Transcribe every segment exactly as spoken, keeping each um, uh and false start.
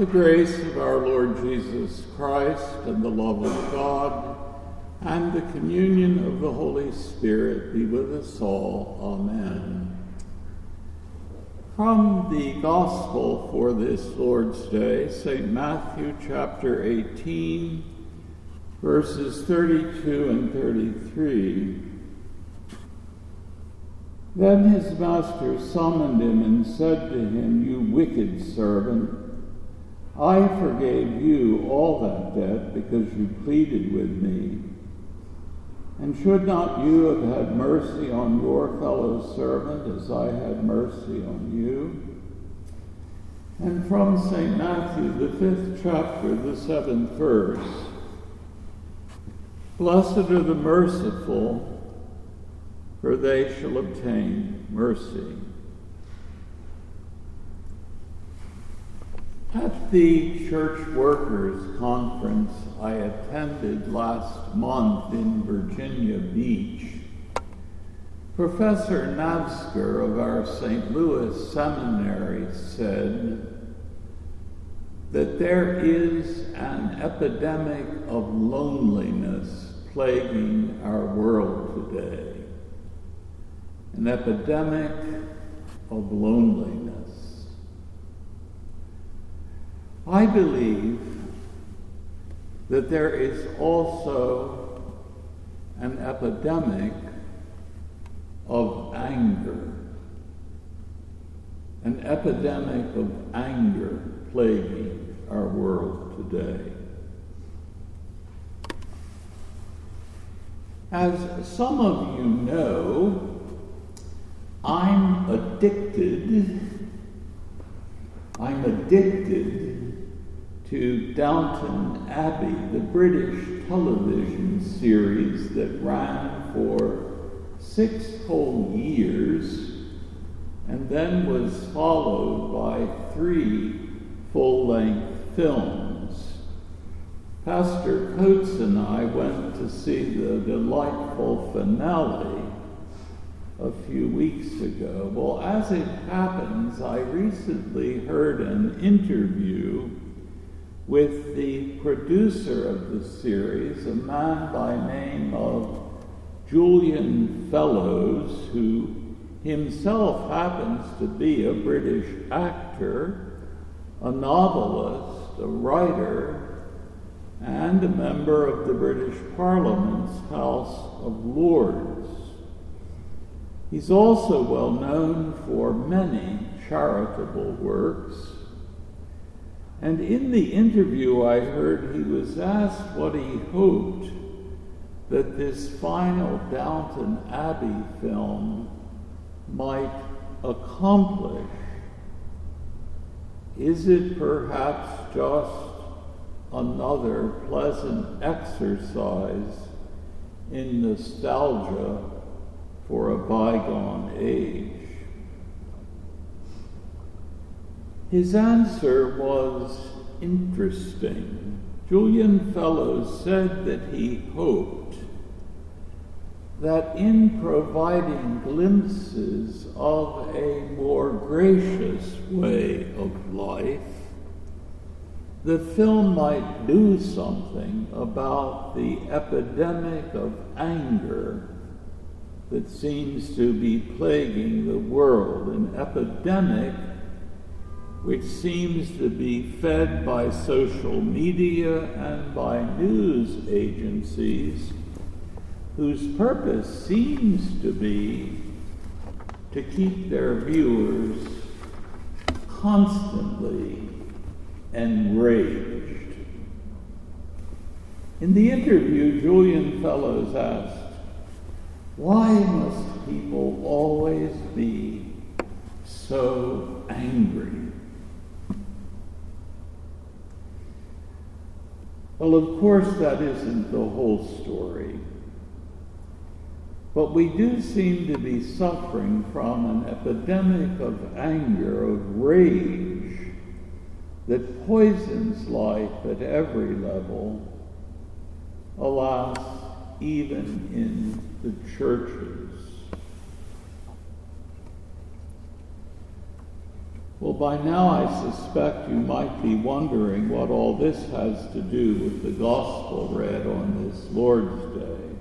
grace of our Lord Jesus Christ, and the love of God, and the communion of the Holy Spirit be with us all. Amen. From the Gospel for this Lord's Day, Saint Matthew chapter eighteen, verses thirty-two and thirty-three. Then his master summoned him and said to him, "You wicked servant, I forgave you all that debt because you pleaded with me. And should not you have had mercy on your fellow servant as I had mercy on you?" And from Saint Matthew, the fifth chapter, the seventh verse. Blessed are the merciful, for they shall obtain mercy. At the Church Workers Conference I attended last month in Virginia Beach, Professor Navsker of our Saint Louis Seminary said that there is an epidemic of loneliness plaguing our world today. An epidemic of loneliness. I believe that there is also an epidemic of anger. An epidemic of anger plaguing our world today. As some of you know, I'm addicted, I'm addicted to Downton Abbey, the British television series that ran for six whole years and then was followed by three full-length films. Pastor Coates and I went to see the delightful finale a few weeks ago. Well, as it happens, I recently heard an interview with the producer of the series, a man by name of Julian Fellowes, who himself happens to be a British actor, a novelist, a writer, and a member of the British Parliament's House of Lords. He's also well known for many charitable works. And in the interview I heard, he was asked what he hoped that this final Downton Abbey film might accomplish. Is it perhaps just another pleasant exercise in nostalgia for a bygone age? His answer was interesting. Julian Fellowes said that he hoped that in providing glimpses of a more gracious way of life, the film might do something about the epidemic of anger that seems to be plaguing the world, an epidemic which seems to be fed by social media and by news agencies whose purpose seems to be to keep their viewers constantly enraged. In the interview, Julian Fellowes asked, "Why must people always be so angry?" Well, of course, that isn't the whole story. But we do seem to be suffering from an epidemic of anger, of rage, that poisons life at every level, alas, even in the churches. Well, by now I suspect you might be wondering what all this has to do with the gospel read on this Lord's Day.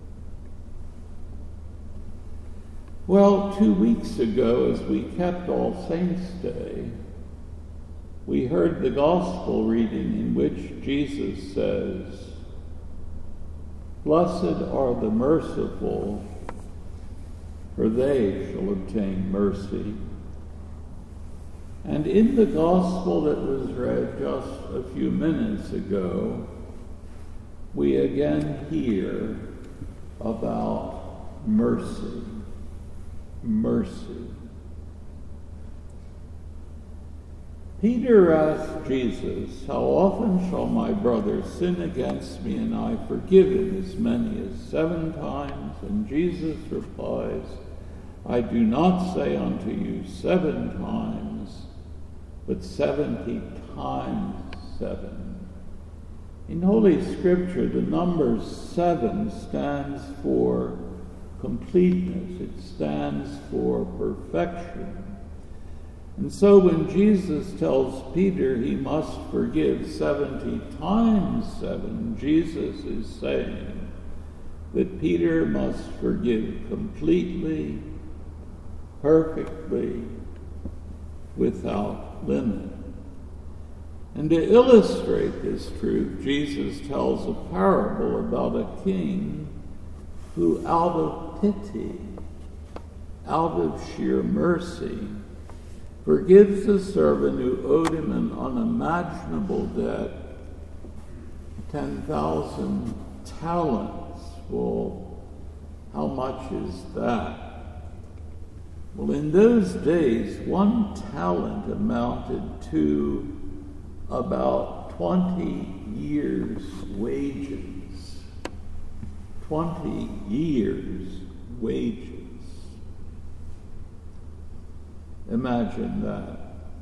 Well, two weeks ago, as we kept All Saints' Day, we heard the gospel reading in which Jesus says, "Blessed are the merciful, for they shall obtain mercy." And in the gospel that was read just a few minutes ago, we again hear about mercy. Mercy. Peter asked Jesus, "How often shall my brother sin against me and I forgive him? As many as seven times?" And Jesus replies, "I do not say unto you seven times, but seventy times seven." In Holy Scripture, the number seven stands for completeness. It stands for perfection. And so when Jesus tells Peter he must forgive seventy times seven, Jesus is saying that Peter must forgive completely, perfectly, without limit. And to illustrate this truth, Jesus tells a parable about a king who, out of pity, out of sheer mercy, forgives a servant who owed him an unimaginable debt, ten thousand talents. Well, how much is that? Well, in those days, one talent amounted to about twenty years' wages. twenty years' wages. Imagine that.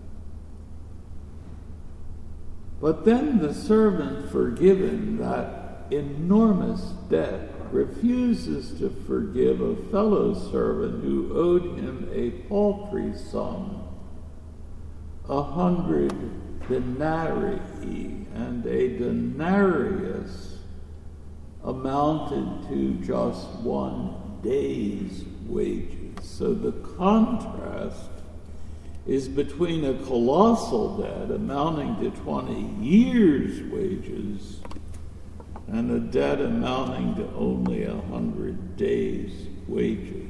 But then the servant forgiven that enormous debt refuses to forgive a fellow servant who owed him a paltry sum, a hundred denarii, and a denarius amounted to just one day's wages. So the contrast is between a colossal debt amounting to twenty years' wages and a debt amounting to only a hundred days' wages.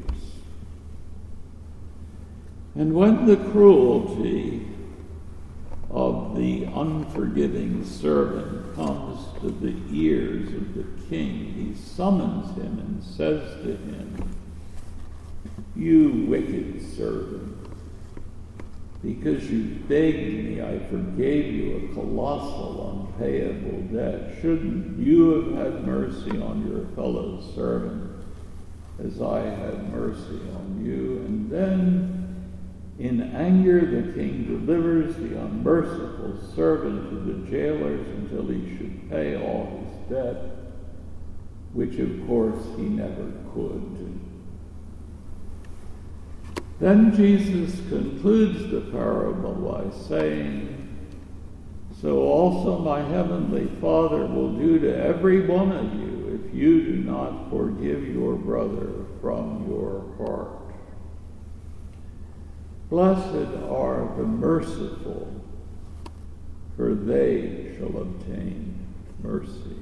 And when the cruelty of the unforgiving servant comes to the ears of the king, he summons him and says to him, "You wicked servant, because you begged me, I forgave you a colossal, unpayable debt. Shouldn't you have had mercy on your fellow servant as I had mercy on you?" And then, in anger, the king delivers the unmerciful servant to the jailers until he should pay all his debt, which of course he never could. Then Jesus concludes the parable by saying, "So also my heavenly Father will do to every one of you if you do not forgive your brother from your heart." Blessed are the merciful, for they shall obtain mercy.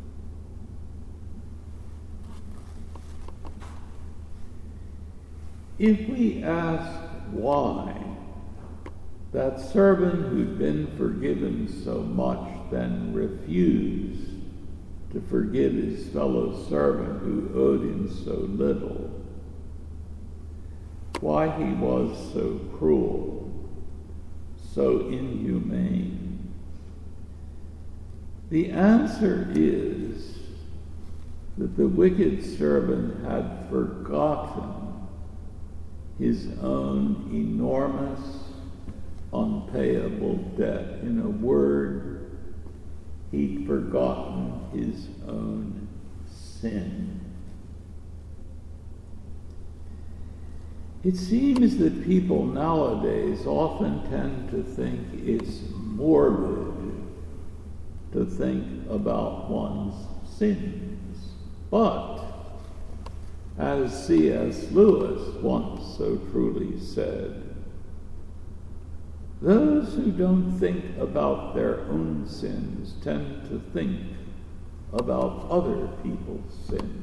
If we ask why that servant who'd been forgiven so much then refused to forgive his fellow servant who owed him so little, why he was so cruel, so inhumane, the answer is that the wicked servant had forgotten his own enormous, unpayable debt. In a word, he'd forgotten his own sin. It seems that people nowadays often tend to think it's morbid to think about one's sins. But, as C S Lewis once so truly said, those who don't think about their own sins tend to think about other people's sins.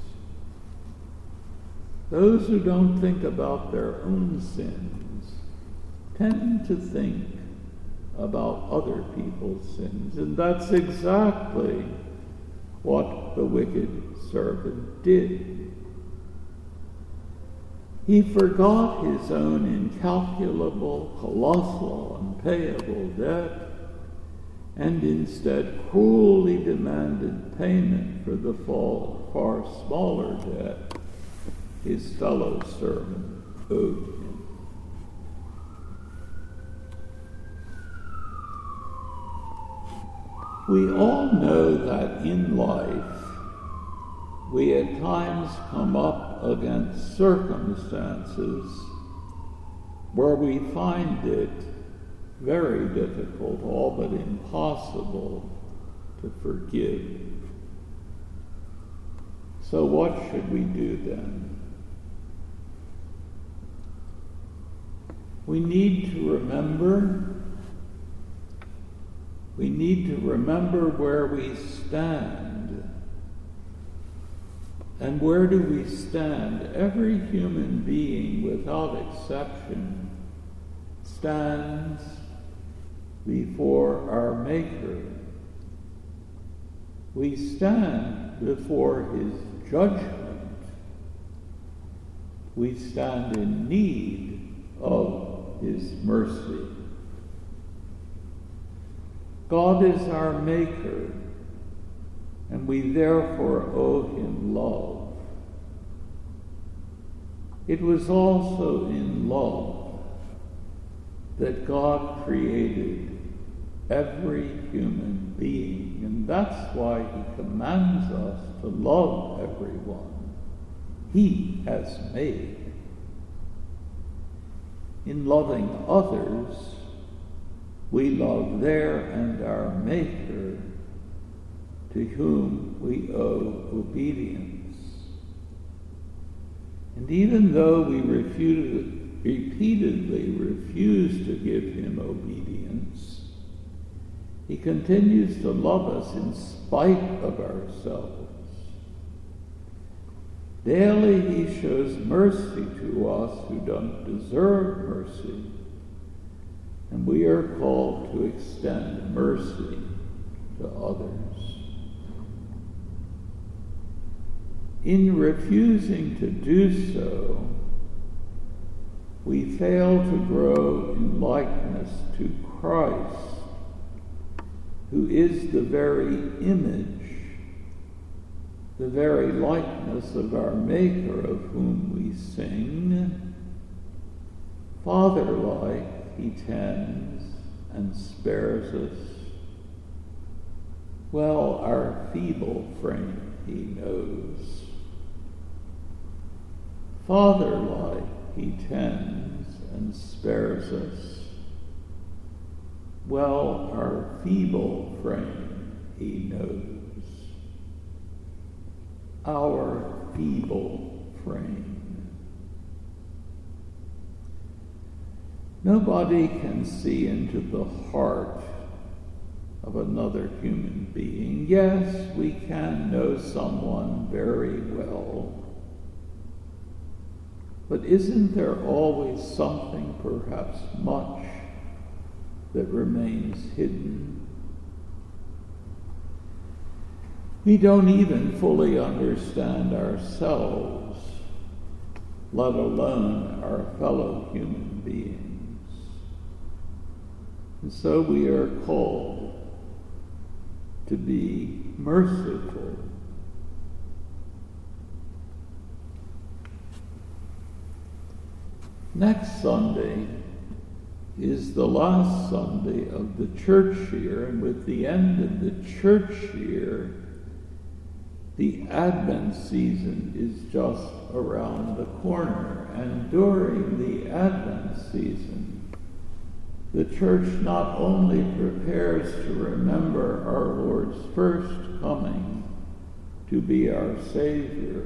Those who don't think about their own sins tend to think about other people's sins. And that's exactly what the wicked servant did. He forgot his own incalculable, colossal, unpayable debt, and instead cruelly demanded payment for the far smaller debt his fellow servant owed him. We all know that in life we at times come up against circumstances where we find it very difficult, all but impossible, to forgive. So what should we do then? We need to remember, we need to remember where we stand. And where do we stand? Every human being, without exception, stands before our Maker. We stand before his judgment. We stand in need of his mercy. God is our Maker, and we therefore owe him love. It was also in love that God created every human being, and that's why he commands us to love everyone he has made. In loving others, we love their and our Maker, to whom we owe obedience. And even though we refuted, repeatedly refuse to give him obedience, he continues to love us in spite of ourselves. Daily he shows mercy to us who don't deserve mercy, and we are called to extend mercy to others. In refusing to do so, we fail to grow in likeness to Christ, who is the very image, the very likeness of our Maker, of whom we sing. Father-like, he tends and spares us. Well, our feeble frame he knows. Father-like, he tends and spares us. Well, our feeble frame he knows. Our feeble frame. Nobody can see into the heart of another human being. Yes, we can know someone very well. But isn't there always something, perhaps much, that remains hidden? We don't even fully understand ourselves, let alone our fellow human beings. And so we are called to be merciful. Next Sunday is the last Sunday of the church year, and with the end of the church year, the Advent season is just around the corner, and during the Advent season, the Church not only prepares to remember our Lord's first coming to be our Savior,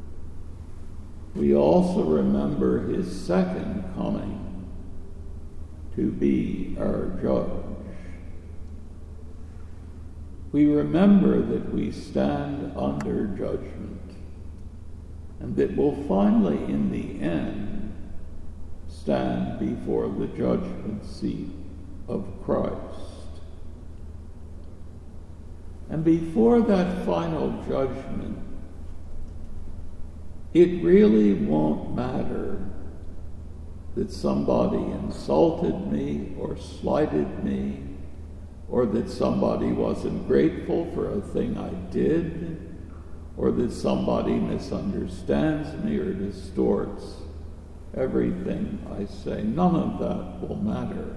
we also remember his second coming to be our Judge. We remember that we stand under judgment, and that we'll finally, in the end, stand before the judgment seat of Christ. And before that final judgment, it really won't matter that somebody insulted me or slighted me, or that somebody wasn't grateful for a thing I did, or that somebody misunderstands me or distorts everything I say. None of that will matter.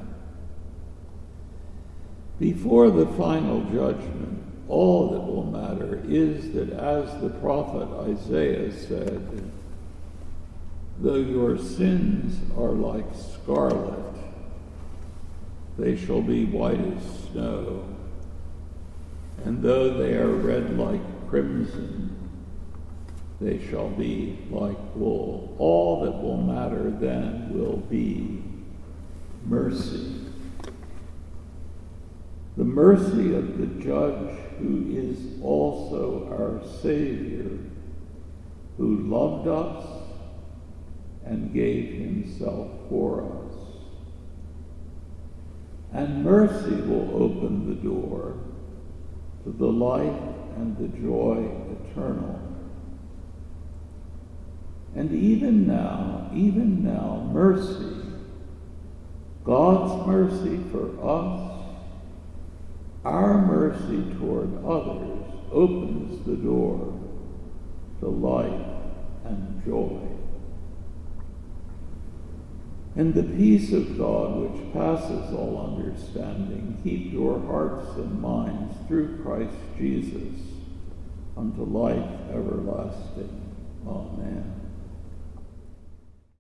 Before the final judgment, all that will matter is that, as the prophet Isaiah said, though your sins are like scarlet, they shall be white as snow. And though they are red like crimson, they shall be like wool. All that will matter then will be mercy. The mercy of the Judge, who is also our Savior, who loved us and gave himself for us. And mercy will open the door to the life and the joy eternal. And even now, even now, mercy, God's mercy for us, our mercy toward others, opens the door to life and joy. And the peace of God, which passes all understanding, keep your hearts and minds through Christ Jesus unto life everlasting. Amen.